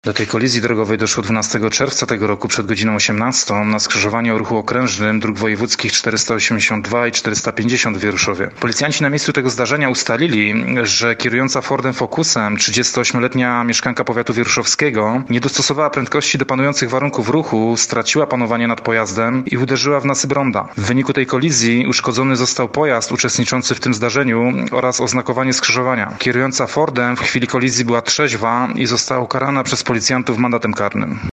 Do tej kolizji drogowej doszło 12 czerwca tego roku przed godziną 18 na skrzyżowaniu o ruchu okrężnym dróg wojewódzkich 482 i 450 w Wieruszowie. Policjanci na miejscu tego zdarzenia ustalili, że kierująca Fordem Focusem 38-letnia mieszkanka powiatu wieruszowskiego nie dostosowała prędkości do panujących warunków ruchu, straciła panowanie nad pojazdem i uderzyła w nasyp ronda. W wyniku tej kolizji uszkodzony został pojazd uczestniczący w tym zdarzeniu oraz oznakowanie skrzyżowania. Kierująca Fordem w chwili kolizji była trzeźwa i została ukarana przez policjantów mandatem karnym.